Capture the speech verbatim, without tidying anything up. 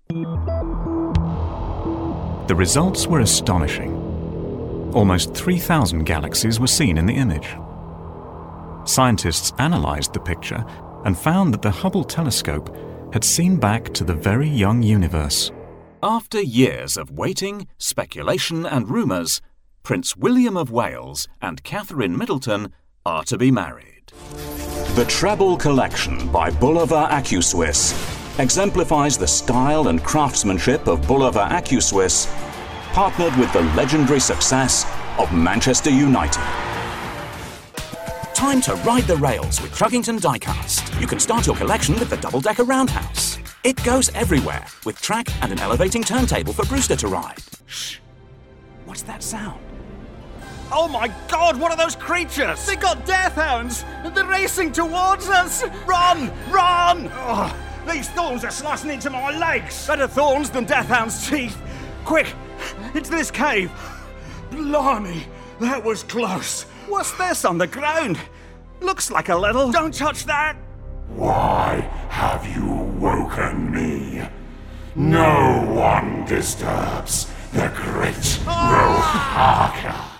The results were astonishing. Almost three thousand galaxies were seen in the image. Scientists analyzed the picture and found that the Hubble telescope had seen back to the very young universe. After years of waiting, speculation and rumours, Prince William of Wales and Catherine Middleton are to be married. The Treble Collection by Bulova AccuSwiss exemplifies the style and craftsmanship of Bulova AccuSwiss, partnered with the legendary success of Manchester United. Time to ride the rails with Chuggington Diecast. You can start your collection with the double-decker roundhouse. It goes everywhere, with track and an elevating turntable for Brewster to ride. Shh! What's that sound? Oh my God, what are those creatures? They got death hounds, and they're racing towards us! Run! Run! Oh, these thorns are slicing into my legs! Better thorns than death hounds' teeth! Quick, into this cave! Blimey, that was close! What's this on the ground? Looks like a little... Don't touch that! Why have you woken me? No one disturbs the great Ah! Rohaka.